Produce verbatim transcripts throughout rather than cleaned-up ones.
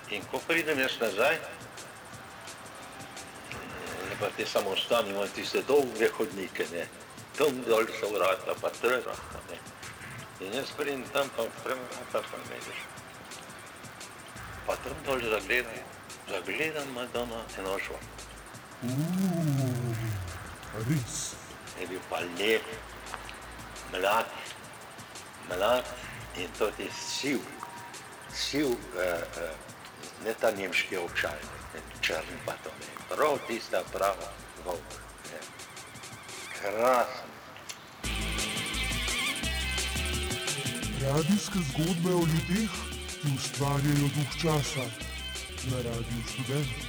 In ko pridem jaz nazaj, pa te samostani imajo tiste dolge hodnike, ne. Tam dol so vrata, pa tre vrata, ne. In jaz pridem tam, pa odprem vrata, pa me vidiš. Pa tam dol zagledam, zagledam Madonna Enošo. Uuu, res. Je bil pa lep, mlad, mlad in tudi siv, siv, uh, uh, ne ta nemški ovčar, ne, črn pa to ne, prav tista prava volk, ne. Krasno. Radijske zgodbe o ljudeh, ki ustvarjajo duh časa na Radiu Študent.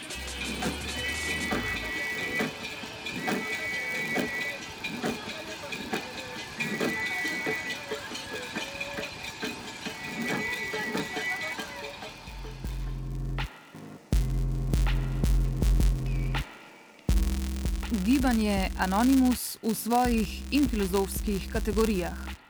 Gibanje Anonymous v svojih in filozofskih kategorijah.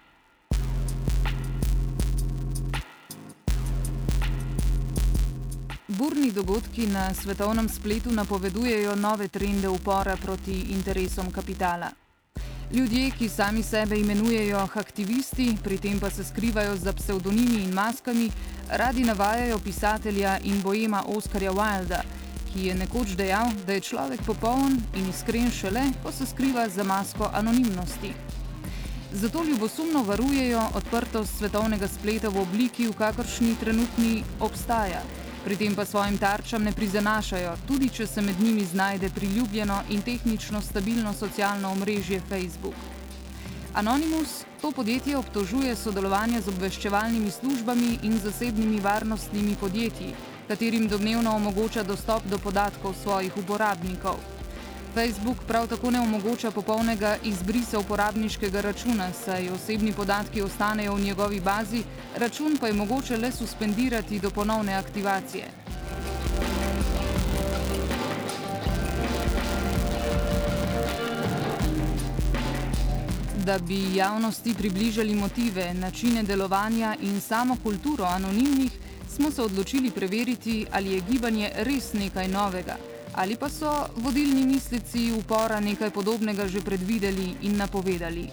Burni dogodki na svetovnem spletu napovedujejo nove trende upora proti interesom kapitala. Ljudje, ki sami sebe imenujejo aktivisti, pri tem pa se skrivajo za psevdonimi in maskami, radi navajajo pisatelja in boema Oskarja Wilda, ki je nekoč dejal, da je človek popoln in iskren šele, ko se skriva za masko anonimnosti. Zato ljubosumno varujejo odprtost svetovnega spleta v obliki, v kakršni trenutni obstaja, pri tem pa svojim tarčam ne prizanašajo, tudi če se med njimi znajde priljubljeno in tehnično stabilno socialno omrežje Facebook. Anonymous to podjetje obtožuje sodelovanja z obveščevalnimi službami in zasebnimi varnostnimi podjetji, katerim domnevno omogoča dostop do podatkov svojih uporabnikov. Facebook prav tako ne omogoča popolnega izbrisa uporabniškega računa, saj osebni podatki ostanejo v njegovi bazi, račun pa je mogoče le suspendirati do ponovne aktivacije. Da bi javnosti približali motive, načine delovanja in samo kulturo anonimnih, smo se odločili preveriti, ali je gibanje res nekaj novega, ali pa so vodilni mislici upora nekaj podobnega že predvideli in napovedali.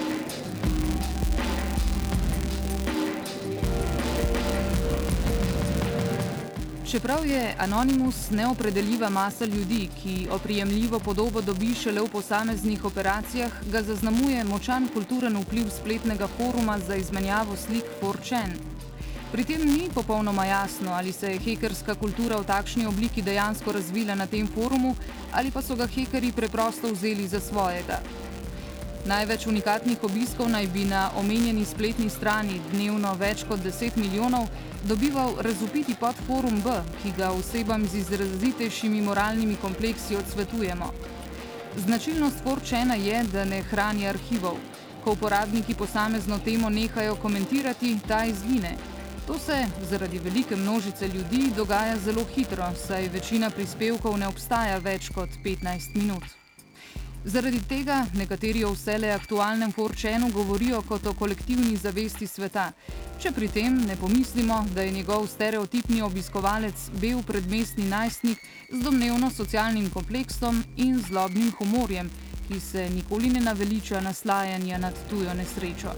Čeprav je Anonymous neopredeljiva masa ljudi, ki oprijemljivo podobo dobi šele v posameznih operacijah, ga zaznamuje močan kulturen vpliv spletnega foruma za izmenjavo slik four chan. Pri tem ni popolnoma jasno, ali se je hekerska kultura v takšni obliki dejansko razvila na tem forumu, ali pa so ga hekerji preprosto vzeli za svojega. Največ unikatnih obiskov naj bi na omenjeni spletni strani dnevno več kot deset milijonov dobival razvpiti podforum B, ki ga osebam z izrazitejšimi moralnimi kompleksi odsvetujemo. Značilnost four chana je, da ne hrani arhivov. Ko uporabniki posamezno temo nehajo komentirati, ta izgine. To se zaradi velike množice ljudi dogaja zelo hitro, saj večina prispevkov ne obstaja več kot petnajst minut. Zaradi tega nekateri o vselej aktualnem four chanu govorijo kot o kolektivni zavesti sveta, če pri tem ne pomislimo, da je njegov stereotipni obiskovalec bel predmestni najstnik z domnevno socialnim kompleksom in zlobnim humorjem, ki se nikoli ne naveliča naslajanja nad tujo nesrečo.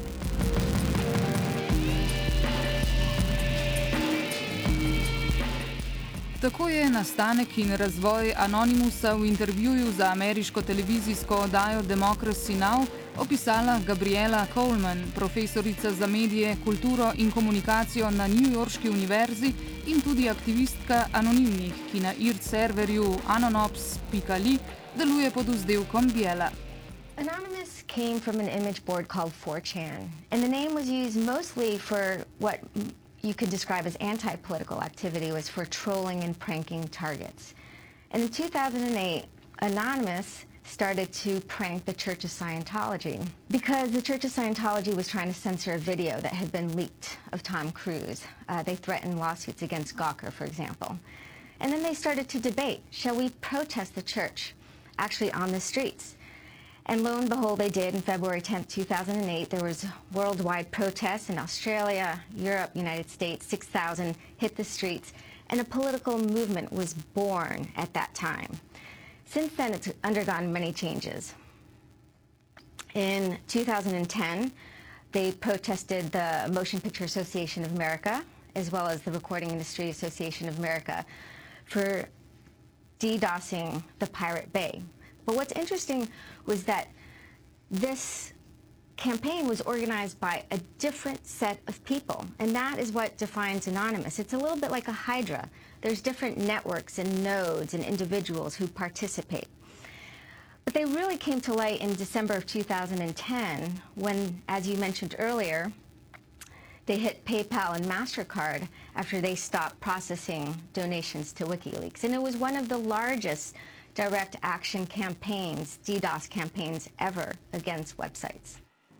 Tako je nastanek in razvoj Anonymousa v intervjuju za ameriško televizijsko oddajo Democracy Now! Opisala Gabriela Coleman, profesorica za medije, kulturo in komunikacijo na Newyorški univerzi in tudi aktivistka anonimnih, ki na I R C serverju anonops pika li deluje pod vzdevkom Biela. Anonymous came from an image board called four chan, and the name was used mostly for what you could describe as anti-political activity, was for trolling and pranking targets. And in two thousand eight, Anonymous started to prank the Church of Scientology because the Church of Scientology was trying to censor a video that had been leaked of Tom Cruise. Uh, they threatened lawsuits against Gawker, for example. And then they started to debate, shall we protest the church actually on the streets? And lo and behold, they did. On February tenth, two thousand eight, there was worldwide protests in Australia, Europe, United States. six thousand hit the streets. and a political movement was born at that time. Since then, it's undergone many changes. In two thousand ten, they protested the Motion Picture Association of America, as well as the Recording Industry Association of America, for DDoSing the Pirate Bay. But what's interesting was that this campaign was organized by a different set of people, and that is what defines Anonymous. It's a little bit like a Hydra. There's different networks and nodes and individuals who participate. But they really came to light in December of two thousand ten when, as you mentioned earlier, they hit PayPal and MasterCard after they stopped processing donations to WikiLeaks. And it was one of the largest direct action campaigns, DDoS campaigns, ever against websites.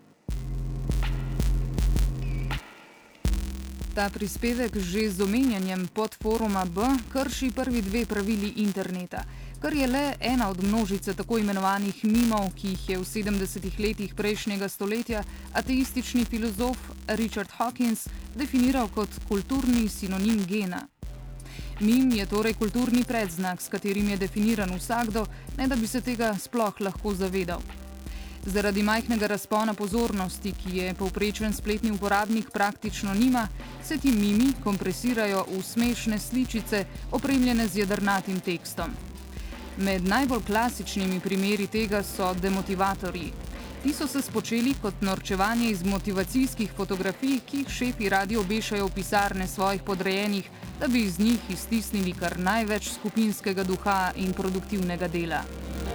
Ta prispevek že z omenjanjem podforuma B krši prvi dve pravili interneta, kar je le ena od množice tako imenovanih mimov, ki jih je v sedemdesetih letih prejšnjega stoletja ateistični filozof Richard Dawkins definiral kot kulturni sinonim gena. Mim je torej kulturni predznak, s katerim je definiran vsakdo, ne da bi se tega sploh lahko zavedal. Zaradi majhnega razpona pozornosti, ki je povprečen spletni uporabnik praktično nima, se ti mimi kompresirajo v smešne sličice, opremljene z jedrnatim tekstom. Med najbolj klasičnimi primeri tega so demotivatorji. Ti so se spočeli kot norčevanje iz motivacijskih fotografij, ki jih šefi radi obešajo v pisarne svojih podrejenih, da bi iz njih iztisnili kar največ skupinskega duha in produktivnega dela.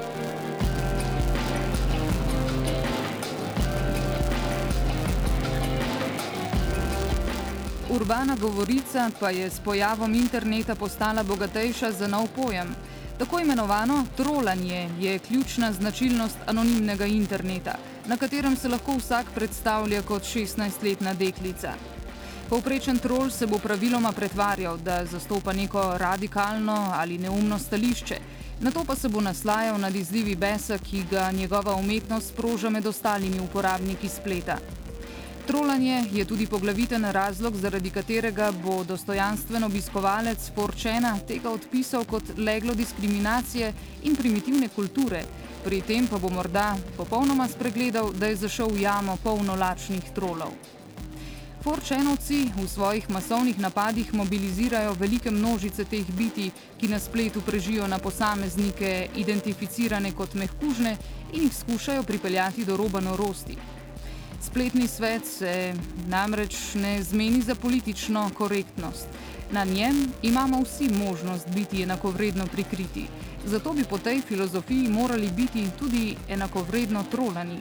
Urbana govorica pa je s pojavom interneta postala bogatejša za nov pojem. Tako imenovano trolanje je ključna značilnost anonimnega interneta, na katerem se lahko vsak predstavlja kot šestnajstletna deklica. Povprečen trol se bo praviloma pretvarjal, da zastopa neko radikalno ali neumno stališče, nato pa se bo naslajal nad izlivi besa, ki ga njegova umetnost sproža med ostalimi uporabniki spleta. Trolanje je tudi poglaviten razlog, zaradi katerega bo dostojanstven obiskovalec four chana tega odpisal kot leglo diskriminacije in primitivne kulture, pri tem pa bo morda popolnoma spregledal, da je zašel v jamo polno lačnih trolov. four chanovci v svojih masovnih napadih mobilizirajo velike množice teh bitij, ki na spletu prežijo na posameznike, identificirane kot mehkužne, in jih skušajo pripeljati do roba norosti. Spletni svet se namreč ne zmeni za politično korektnost. Na njem imamo vsi možnost biti enakovredno prikriti. Zato bi po tej filozofiji morali biti tudi enakovredno trolani.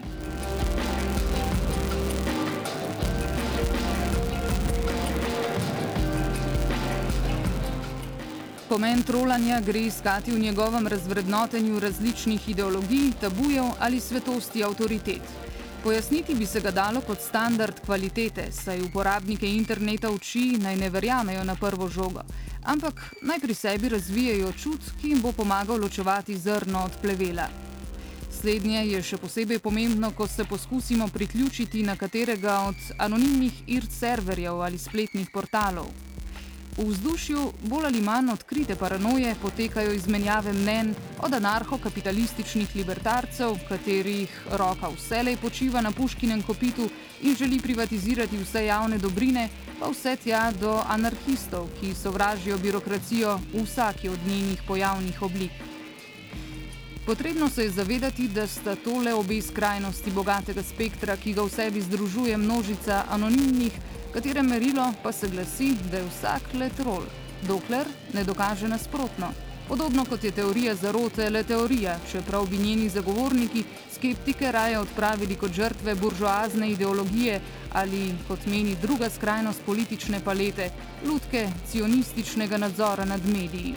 Pomen trolanja gre iskati v njegovem razvrednotenju različnih ideologij, tabujev ali svetosti avtoritet. Pojasniti bi se ga dalo kot standard kvalitete, saj uporabnike interneta uči naj ne verjamejo na prvo žogo, ampak naj pri sebi razvijajo čut, ki jim bo pomagal ločevati zrno od plevela. Slednje je še posebej pomembno, ko se poskusimo priključiti na katerega od anonimnih I R C serverjev ali spletnih portalov. V vzdušju bolj ali manj odkrite paranoje potekajo izmenjave mnenj od anarhokapitalističnih libertarcev, katerih roka vselej počiva na puškinem kopitu in želi privatizirati vse javne dobrine, pa vse tja do anarhistov, ki sovražijo birokracijo v vsaki od njenih pojavnih oblik. Potrebno se je zavedati, da sta tole obe skrajnosti bogatega spektra, ki ga v sebi združuje množica anonimnih, katere merilo pa se glasi, da je vsak le trol, dokler ne dokaže nasprotno. Podobno kot je teorija zarote le teorija, čeprav bi njeni zagovorniki skeptike raje odpravili kot žrtve buržoazne ideologije ali, kot meni druga skrajnost politične palete, lutke cionističnega nadzora nad mediji.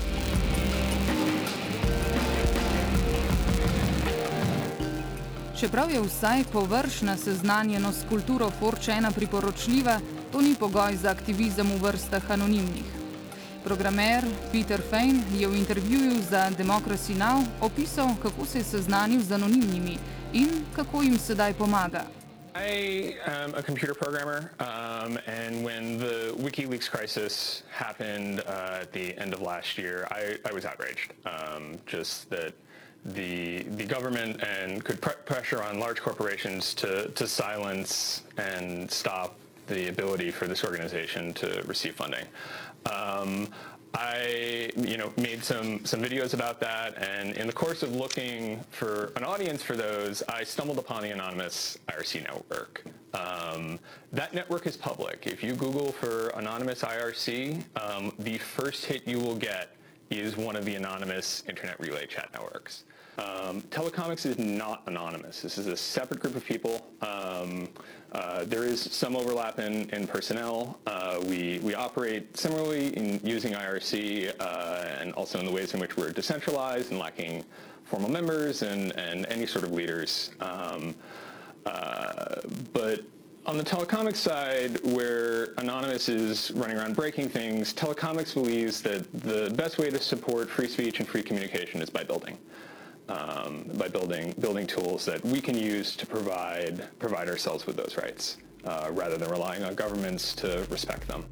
Čeprav je vsaj površna seznanjenost s kulturo four chana priporočljiva, to ni pogoj za aktivizem v vrstah anonimnih. Programer Peter Fein je v intervjuju za Democracy Now! Opisal, kako se je seznanil z anonimnimi in kako jim sedaj pomaga. I am a computer programmer. Uh, Um, and when the WikiLeaks crisis happened uh, at the end of last year, I, I was outraged. Um, just that the the government and could pr- pressure on large corporations to, to silence and stop the ability for this organization to receive funding. Um, I, you know, made some, some videos about that, and in the course of looking for an audience for those, I stumbled upon the anonymous I R C network. Um, that network is public. If you Google for anonymous I R C, um, the first hit you will get is one of the anonymous internet relay chat networks. Um, Telecomics is not anonymous. This is a separate group of people. Um, uh, there is some overlap in, in personnel. Uh, we, we operate similarly in using I R C uh, and also in the ways in which we're decentralized and lacking formal members and, and any sort of leaders. Um, uh, but on the Telecomics side, where Anonymous is running around breaking things, Telecomics believes that the best way to support free speech and free communication is by building. Um, by building building tools that we can use to provide provide ourselves with those rights, uh, rather than relying on governments to respect them.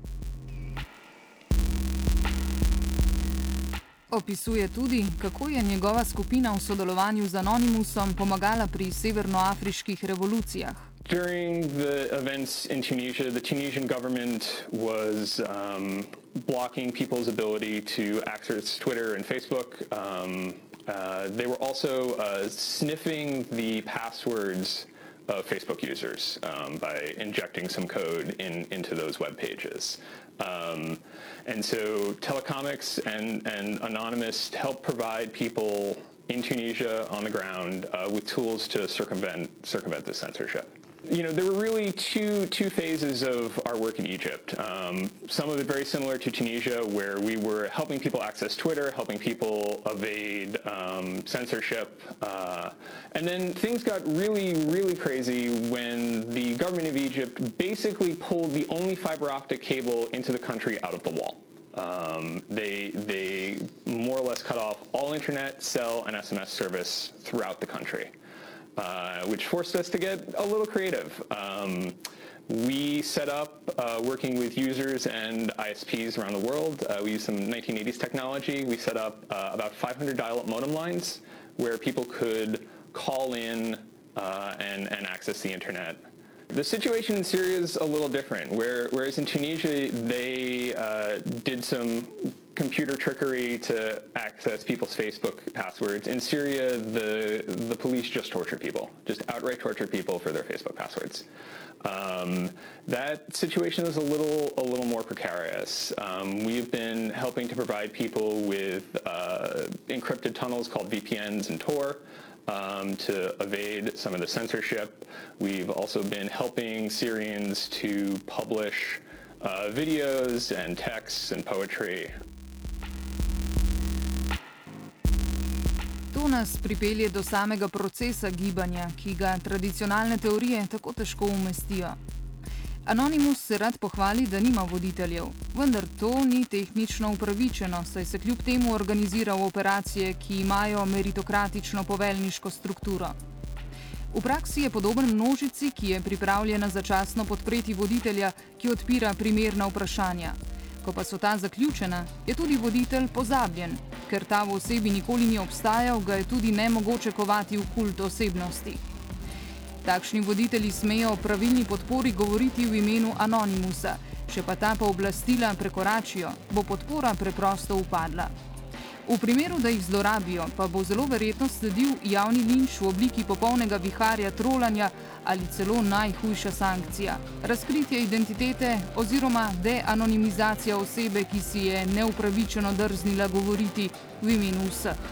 Opisuje tudi, kako je njegova skupina v sodelovanju z Anonymusom pomagala pri severnoafriških revolucijah. During the events in Tunisia, the Tunisian government was um, blocking people's ability to access Twitter and Facebook. Um, Uh, they were also uh, sniffing the passwords of Facebook users um, by injecting some code in, into those web pages. Um, and so Telecomics and, and Anonymous help provide people in Tunisia on the ground uh, with tools to circumvent circumvent the censorship. You know, there were really two two phases of our work in Egypt. Um, some of it very similar to Tunisia, where we were helping people access Twitter, helping people evade um, censorship. Uh, and then things got really, really crazy when the government of Egypt basically pulled the only fiber optic cable into the country out of the wall. Um, they, they more or less cut off all internet, cell, and S M S service throughout the country. Uh, which forced us to get a little creative. Um, we set up uh, working with users and I S Ps around the world. Uh, we used some nineteen eighties technology. We set up uh, about five hundred dial-up modem lines where people could call in uh, and, and access the internet. The situation in Syria is a little different, where, whereas in Tunisia they uh, did some computer trickery to access people's Facebook passwords. In Syria, the the police just torture people, just outright torture people for their Facebook passwords. Um, that situation is a little a little more precarious. Um, we've been helping to provide people with uh, encrypted tunnels called V P Ns and Tor. Um, to evade some of the censorship. We've also been helping Syrians to publish uh, videos and texts and poetry. To nas pripelje do samega procesa gibanja, ki ga tradicionalne teorije tako težko umestijo. Anonymus se rad pohvali, da nima voditeljev, vendar to ni tehnično upravičeno, saj se kljub temu organizira v operacije, ki imajo meritokratično poveljniško strukturo. V praksi je podoben množici, ki je pripravljena začasno podpreti voditelja, ki odpira primerna vprašanja. Ko pa so ta zaključena, je tudi voditelj pozabljen, ker ta v osebi nikoli ni obstajal, ga je tudi nemogoče kovati v kult osebnosti. Takšni voditelji smejo o pravilni podpori govoriti v imenu Anonymusa, če pa ta pooblastila prekoračijo, bo podpora preprosto upadla. V primeru, da jih zlorabijo, pa bo zelo verjetno sledil javni linč v obliki popolnega viharja trolanja ali celo najhujša sankcija, razkritje identitete oziroma deanonimizacija osebe, ki si je neupravičeno drznila govoriti v imenu vseh.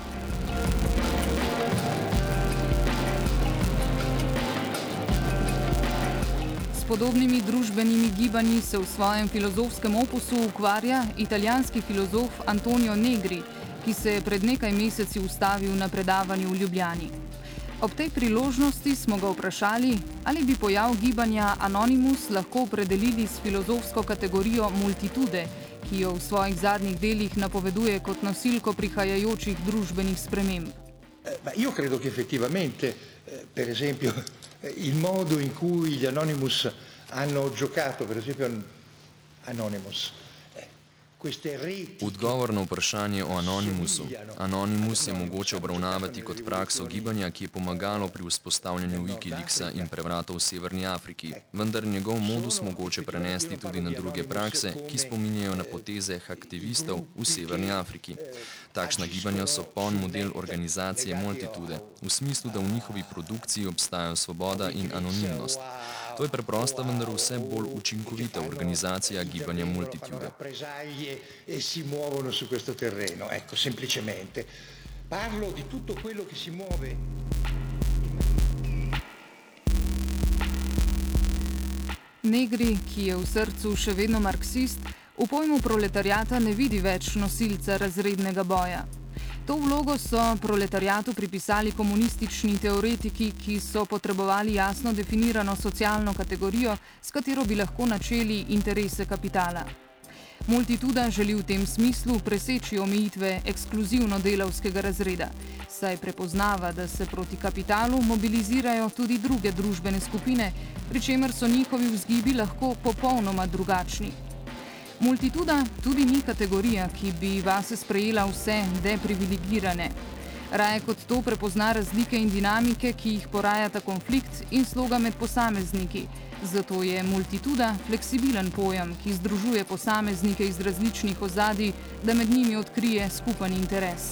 S podobnimi družbenimi gibanji se v svojem filozofskem opusu ukvarja italijanski filozof Antonio Negri, ki se je pred nekaj meseci ustavil na predavanju v Ljubljani. Ob tej priložnosti smo ga vprašali, ali bi pojav gibanja Anonymus lahko opredelili s filozofsko kategorijo multitude, ki jo v svojih zadnjih delih napoveduje kot nosilko prihajajočih družbenih sprememb. Ma io credo che effettivamente, per esempio, il modo in cui gli Anonymous hanno giocato, per esempio Anonymous. Odgovor na vprašanje o Anonymusu. Anonymus je mogoče obravnavati kot prakso gibanja, ki je pomagalo pri vzpostavljanju Wikileaksa in prevrata v Severni Afriki, vendar njegov modus mogoče prenesti tudi na druge prakse, ki spominjajo na poteze aktivistov v Severni Afriki. Takšna gibanja so poln model organizacije Multitude, v smislu, da v njihovi produkciji obstajajo svoboda in anonimnost. To je preprosta, vendar vse bolj učinkovita organizacija gibanja Multitude. E si muovono su questo terreno, ecco, semplicemente. Parlo di tutto quello che si muove. Negri, ki je v srcu še vedno marksist, v pojmu proletariata ne vidi več nosilca razrednega boja. To vlogo so proletariatu pripisali komunistični teoretiki, ki so potrebovali jasno definirano socialno kategorijo, s katero bi lahko načeli interese kapitala. Multituda želi v tem smislu preseči omejitve ekskluzivno delavskega razreda, saj prepoznava, da se proti kapitalu mobilizirajo tudi druge družbene skupine, pri čemer so njihovi vzgibi lahko popolnoma drugačni. Multituda tudi ni kategorija, ki bi vase sprejela vse deprivilegirane. Raje kot to prepozna razlike in dinamike, ki jih porajata konflikt in sloga med posamezniki. Zato je multituda fleksibilen pojem, ki združuje posameznike iz različnih ozadij, da med njimi odkrije skupen interes.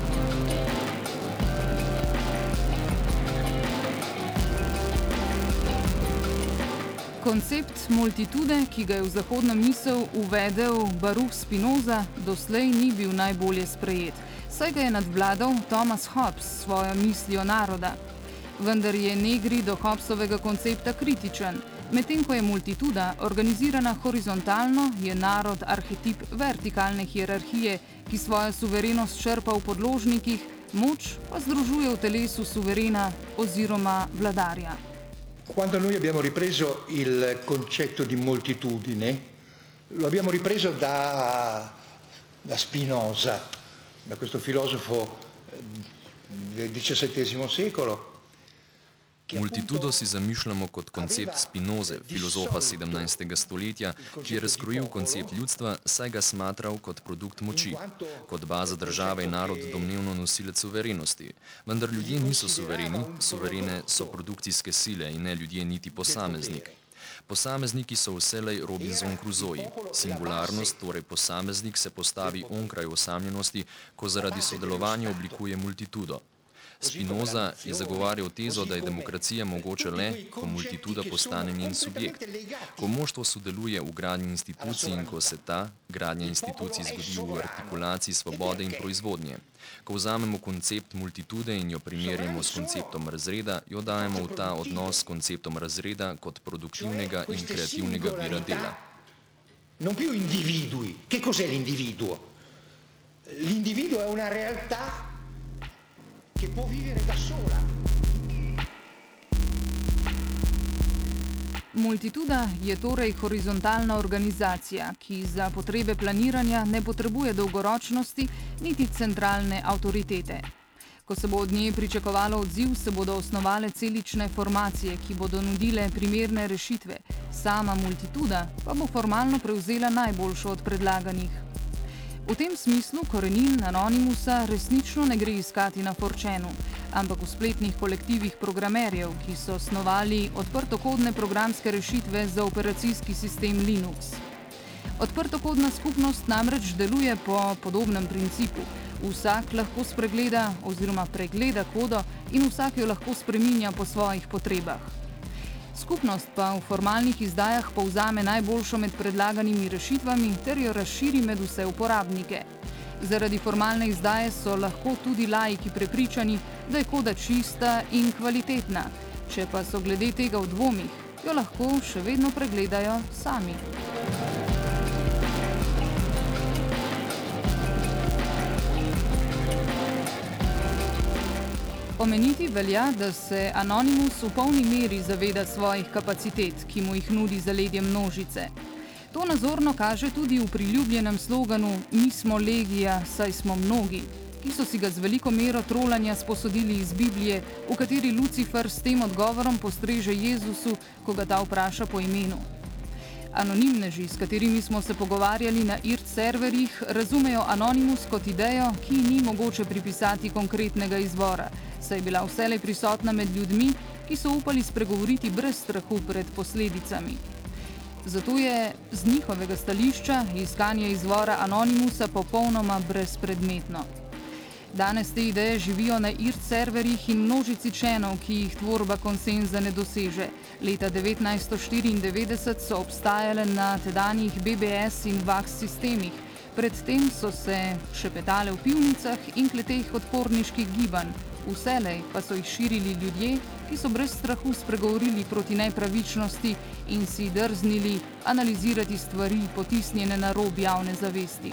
Koncept multitude, ki ga je v zahodno misel uvedel Baruch Spinoza, doslej ni bil najbolje sprejet, saj ga je nadvladal Thomas Hobbes s svojo mislijo naroda. Vendar je Negri do Hobbesovega koncepta kritičen. Medtem ko je multituda organizirana horizontalno, je narod arhetip vertikalne hierarhije, ki svojo suverenost črpa v podložnikih, moč pa združuje v telesu suverena oziroma vladarja. Quando noi abbiamo ripreso il concetto di moltitudine, lo abbiamo ripreso da, da Spinoza, da questo filosofo del diciassettesimo secolo. Multitudo si zamišljamo kot koncept Spinoze, filozofa sedemnajstega stoletja, ki je razkrojil koncept ljudstva, saj ga smatral kot produkt moči. Kot baza države je narod domnevno nosilec suverenosti. Vendar ljudje niso suvereni, suverene so produkcijske sile in ne ljudje niti posameznik. Posamezniki so vselej Robinson Crusoe. Singularnost, torej posameznik, se postavi onkraj osamljenosti, ko zaradi sodelovanja oblikuje multitudo. Spinoza je zagovarjal tezo, da je demokracija mogoče le, ko multituda postane njen subjekt. Ko moštvo sodeluje v gradnji institucij in ko se ta gradnja institucij zgodi v artikulaciji svobode in proizvodnje. Ko vzamemo koncept multitude in jo primerjamo s konceptom razreda, jo dajemo v ta odnos s konceptom razreda kot produktivnega in kreativnega vira dela. Non più individui. Che cos'è l'individuo? L'individuo è una realtà che può vivere da sola. Multituda je torej horizontalna organizacija, ki za potrebe planiranja ne potrebuje dolgoročnosti niti centralne avtoritete. Ko se bo od nje pričakovalo odziv, se bodo osnovale celične formacije, ki bodo nudile primerne rešitve. Sama multituda pa bo formalno prevzela najboljšo od predlaganih. V tem smislu korenin Anonymusa resnično ne gre iskati na four chanu, ampak v spletnih kolektivih programerjev, ki so snovali odprtokodne programske rešitve za operacijski sistem Linux. Odprtokodna skupnost namreč deluje po podobnem principu. Vsak lahko spregleda oziroma pregleda kodo in vsak jo lahko spreminja po svojih potrebah. Skupnost pa v formalnih izdajah povzame najboljšo med predlaganimi rešitvami ter jo razširi med vse uporabnike. Zaradi formalne izdaje so lahko tudi laiki prepričani, da je koda čista in kvalitetna. Če pa so glede tega v dvomih, jo lahko še vedno pregledajo sami. Omeniti velja, da se Anonymus v polni meri zaveda svojih kapacitet, ki mu jih nudi zaledje množice. To nazorno kaže tudi v priljubljenem sloganu Mi smo legija, saj smo mnogi, ki so si ga z veliko mero trolanja sposodili iz Biblije, v kateri Lucifer s tem odgovorom postreže Jezusu, ko ga ta vpraša po imenu. Anonimneži, s katerimi smo se pogovarjali na I R C serverjih, razumejo Anonymous kot idejo, ki ni mogoče pripisati konkretnega izvora, saj je bila vselej prisotna med ljudmi, ki so upali spregovoriti brez strahu pred posledicami. Zato je z njihovega stališča iskanje izvora Anonymousa popolnoma brezpredmetno. Danes te ideje živijo na I R C serverjih in množici členov, ki jih tvorba konsenza ne doseže. Leta devetnajststo štiriindevetdeset so obstajale na tedanjih B B S in VAX sistemih. Predtem so se šepetale v pivnicah in kleteh odporniških gibanj. Vselej pa so jih širili ljudje, ki so brez strahu spregovorili proti nepravičnosti in si drznili analizirati stvari, potisnjene na rob javne zavesti.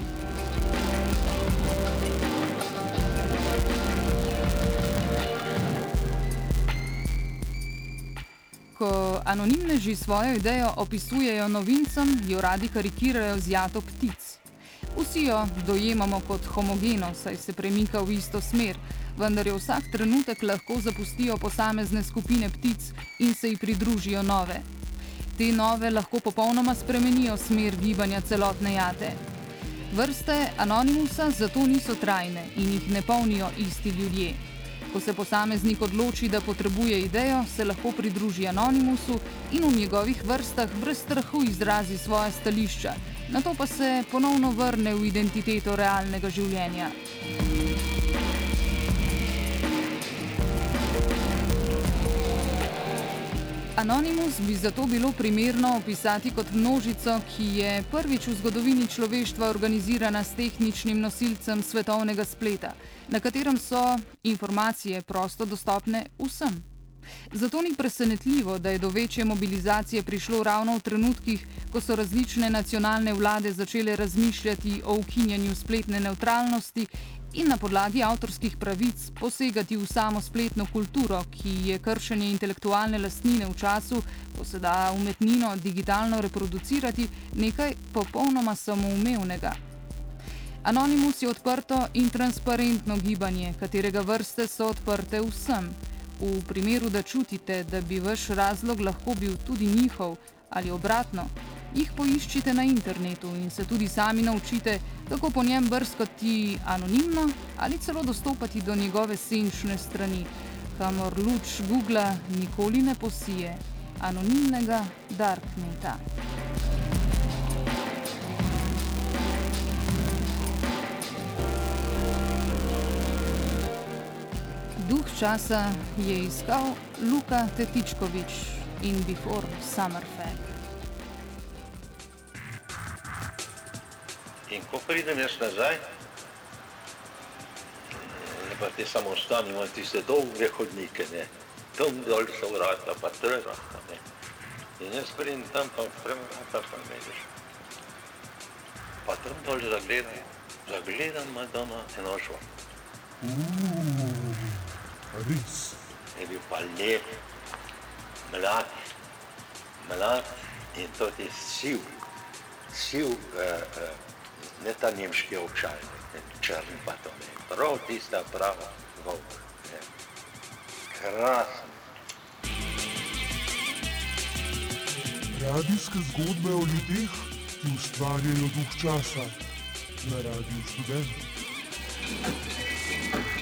Ko anonimneži svojo idejo opisujejo novincem, jo radi karikirajo z jato ptic. Vsi jo dojemamo kot homogeno, saj se premika v isto smer, vendar jo vsak trenutek lahko zapustijo posamezne skupine ptic in se ji pridružijo nove. Te nove lahko popolnoma spremenijo smer gibanja celotne jate. Vrste Anonymousa zato niso trajne in jih ne polnijo isti ljudje. Ko se posameznik odloči, da potrebuje idejo, se lahko pridruži Anonymousu in v njegovih vrstah brez strahu izrazi svoje stališča, nato pa se ponovno vrne v identiteto realnega življenja. Anonymous bi zato bilo primerno opisati kot množico, ki je prvič v zgodovini človeštva organizirana s tehničnim nosilcem svetovnega spleta, na katerem so informacije prosto dostopne vsem. Zato ni presenetljivo, da je do večje mobilizacije prišlo ravno v trenutkih, ko so različne nacionalne vlade začele razmišljati o ukinjanju spletne nevtralnosti in na podlagi avtorskih pravic posegati v samo spletno kulturo, ki je kršenje intelektualne lastnine v času, ko se da umetnino digitalno reproducirati, nekaj popolnoma samoumevnega. Anonymous je odprto in transparentno gibanje, katerega vrste so odprte vsem. V primeru, da čutite, da bi vaš razlog lahko bil tudi njihov ali obratno, jih poiščite na internetu in se tudi sami naučite, kako po njem brskati anonimno ali celo dostopati do njegove senčne strani, kamor luč Googla nikoli ne posije, anonimnega darkneta. Duh časa je iskal Luka Tetičkovič in Before Summerfell. In ko pridem jaz nazaj, pa te samo ostane, imam tiste dolge hodnike, ne, tam dol so vrata, pa tre vrata, ne. In jaz pridem tam, pa odprem vrata, pa vidiš. Pa tam dol zagledam, zagledam Madonna eno žvo. Res. Je bil pa lep, mlad, mlad in to je siv, siv, uh, uh, ne ta nemški ovčalnik, ne črn pa to, ne, prav tista prava volk, ne, krasen. Radijske zgodbe o ljudeh, ki ustvarjajo duh časa na Radiu Študent.